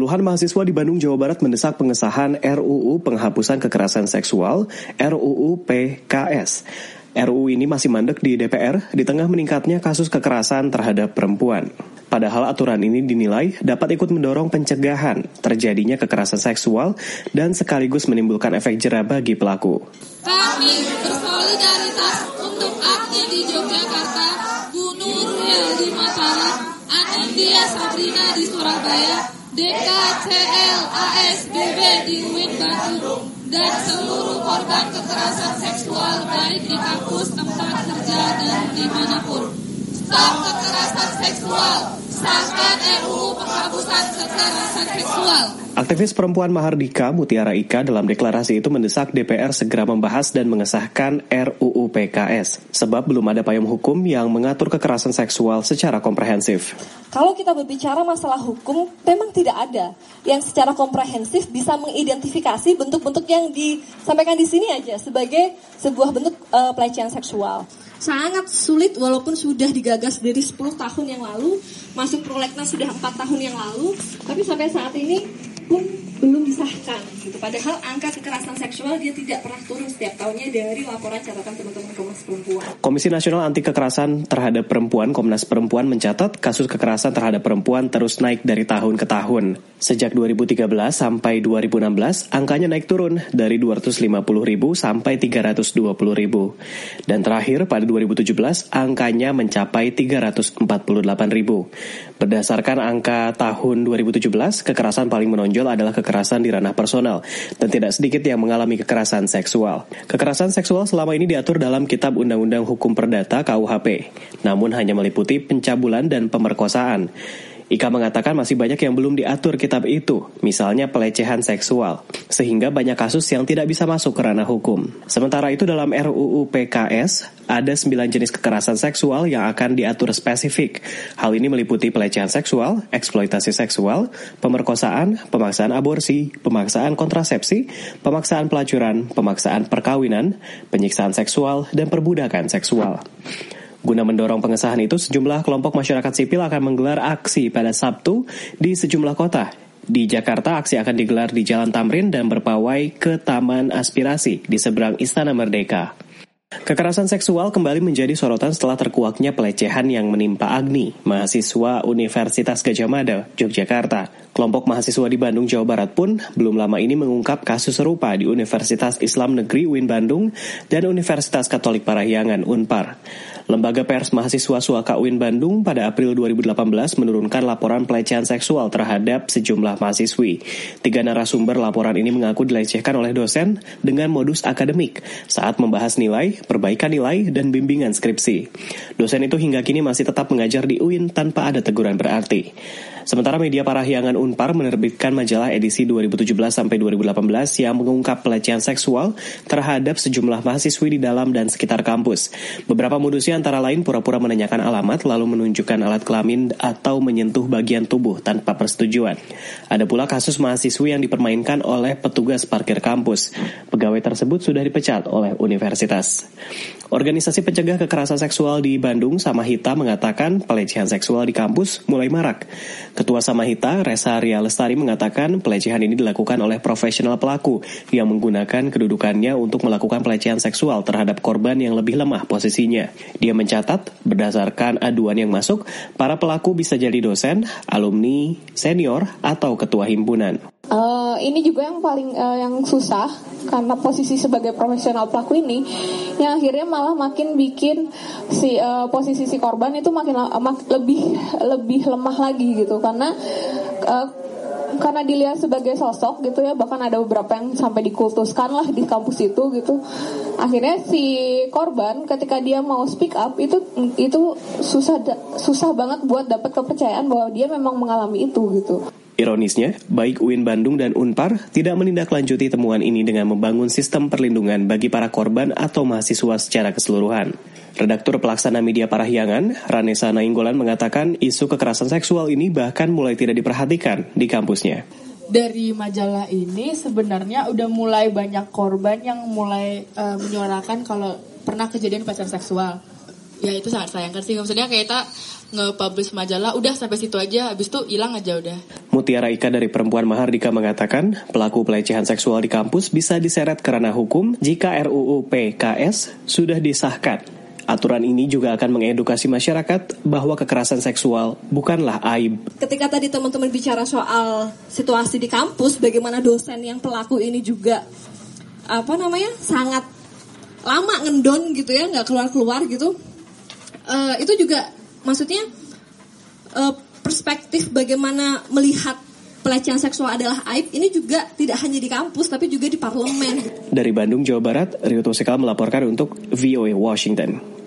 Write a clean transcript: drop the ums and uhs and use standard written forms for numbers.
Puluhan mahasiswa di Bandung, Jawa Barat mendesak pengesahan RUU Penghapusan Kekerasan Seksual (RUU PKS). RUU ini masih mandek di DPR di tengah meningkatnya kasus kekerasan terhadap perempuan. Padahal aturan ini dinilai dapat ikut mendorong pencegahan terjadinya kekerasan seksual dan sekaligus menimbulkan efek jera bagi pelaku. Kami bersolidaritas untuk Agni di Yogyakarta, Bu Nuril di Mataram, Anindya Sabrina di Surabaya, DKCL ASBB di UIN Bandung, dan seluruh korban kekerasan seksual baik di kampus, tempat kerja, dan dimanapun. Stop kekerasan seksual, sahkan RUU Penghapusan Kekerasan Seksual. Aktivis perempuan Mahardika Mutiara Ika dalam deklarasi itu mendesak DPR segera membahas dan mengesahkan RUU PKS, sebab belum ada payung hukum yang mengatur kekerasan seksual secara komprehensif. Kalau kita berbicara masalah hukum, memang tidak ada yang secara komprehensif bisa mengidentifikasi bentuk-bentuk yang disampaikan di sini aja sebagai sebuah bentuk pelecehan seksual. Sangat sulit walaupun sudah digagas dari 10 tahun yang lalu, masuk prolegnas sudah 4 tahun yang lalu, tapi sampai saat ini pun belum disahkan gitu. Padahal angka kekerasan seksual dia tidak pernah turun setiap tahunnya dari laporan catatan teman-teman Komnas Perempuan. Komisi Nasional Anti Kekerasan Terhadap Perempuan (Komnas Perempuan) mencatat kasus kekerasan terhadap perempuan terus naik dari tahun ke tahun. Sejak 2013 sampai 2016, angkanya naik turun dari 250.000 sampai 320.000. Dan terakhir pada 2017, angkanya mencapai 348.000. Berdasarkan angka tahun 2017, kekerasan paling menonjol adalah kekerasan di ranah personal, dan tidak sedikit yang mengalami kekerasan seksual. Kekerasan seksual selama ini diatur dalam Kitab Undang-Undang Hukum Perdata KUHP, namun hanya meliputi pencabulan dan pemerkosaan. Ika mengatakan masih banyak yang belum diatur kitab itu, misalnya pelecehan seksual, sehingga banyak kasus yang tidak bisa masuk ke ranah hukum. Sementara itu dalam RUU PKS, ada 9 jenis kekerasan seksual yang akan diatur spesifik. Hal ini meliputi pelecehan seksual, eksploitasi seksual, pemerkosaan, pemaksaan aborsi, pemaksaan kontrasepsi, pemaksaan pelacuran, pemaksaan perkawinan, penyiksaan seksual, dan perbudakan seksual. Guna mendorong pengesahan itu, sejumlah kelompok masyarakat sipil akan menggelar aksi pada Sabtu di sejumlah kota. Di Jakarta, aksi akan digelar di Jalan Tamrin dan berpawai ke Taman Aspirasi di seberang Istana Merdeka. Kekerasan seksual kembali menjadi sorotan setelah terkuaknya pelecehan yang menimpa Agni, mahasiswa Universitas Gadjah Mada, Yogyakarta. Kelompok mahasiswa di Bandung, Jawa Barat pun belum lama ini mengungkap kasus serupa di Universitas Islam Negeri UIN Bandung dan Universitas Katolik Parahyangan (Unpar). Lembaga Pers Mahasiswa Suaka UIN Bandung pada April 2018 menurunkan laporan pelecehan seksual terhadap sejumlah mahasiswi. 3 narasumber laporan ini mengaku dilecehkan oleh dosen dengan modus akademik saat membahas nilai, perbaikan nilai, dan bimbingan skripsi. Dosen itu hingga kini masih tetap mengajar di UIN tanpa ada teguran berarti. Sementara media Parahyangan Unpar menerbitkan majalah edisi 2017-2018 yang mengungkap pelecehan seksual terhadap sejumlah mahasiswi di dalam dan sekitar kampus. Beberapa modusnya antara lain pura-pura menanyakan alamat lalu menunjukkan alat kelamin atau menyentuh bagian tubuh tanpa persetujuan. Ada pula kasus mahasiswi yang dipermainkan oleh petugas parkir kampus. Pegawai tersebut sudah dipecat oleh universitas. Organisasi Pencegah Kekerasan Seksual di Bandung, Samahita, mengatakan pelecehan seksual di kampus mulai marak. Ketua Samahita, Resa Ria Lestari, mengatakan pelecehan ini dilakukan oleh profesional pelaku yang menggunakan kedudukannya untuk melakukan pelecehan seksual terhadap korban yang lebih lemah posisinya. Dia mencatat, berdasarkan aduan yang masuk, para pelaku bisa jadi dosen, alumni, senior, atau ketua himpunan. Ini juga yang paling yang susah karena posisi sebagai profesional pelaku ini yang akhirnya malah makin bikin posisi si korban itu makin lebih lemah lagi gitu karena dilihat sebagai sosok gitu ya, bahkan ada beberapa yang sampai dikultuskan lah di kampus itu gitu. Akhirnya si korban ketika dia mau speak up itu susah banget buat dapat kepercayaan bahwa dia memang mengalami itu gitu. Ironisnya, baik UIN Bandung dan Unpar tidak menindaklanjuti temuan ini dengan membangun sistem perlindungan bagi para korban atau mahasiswa secara keseluruhan. Redaktur Pelaksana Media Parahyangan, Ranesa Nainggolan, mengatakan isu kekerasan seksual ini bahkan mulai tidak diperhatikan di kampusnya. Dari majalah ini sebenarnya udah mulai banyak korban yang mulai menyuarakan kalau pernah kejadian pelecehan seksual. Ya itu sangat sayangkan sih. Maksudnya kayak kita nge-publish majalah udah sampai situ aja, habis itu hilang aja udah. Mutiara Ika dari Perempuan Mahardika mengatakan, pelaku pelecehan seksual di kampus bisa diseret ke ranah hukum jika RUU PKS sudah disahkan. Aturan ini juga akan mengedukasi masyarakat bahwa kekerasan seksual bukanlah aib. Ketika tadi teman-teman bicara soal situasi di kampus, bagaimana dosen yang pelaku ini juga sangat lama ngendon gitu ya, nggak keluar-keluar gitu. Itu juga maksudnya perspektif bagaimana melihat pelecehan seksual adalah aib ini juga tidak hanya di kampus tapi juga di parlemen. Dari Bandung, Jawa Barat, Rio Tosikal melaporkan untuk VOA Washington.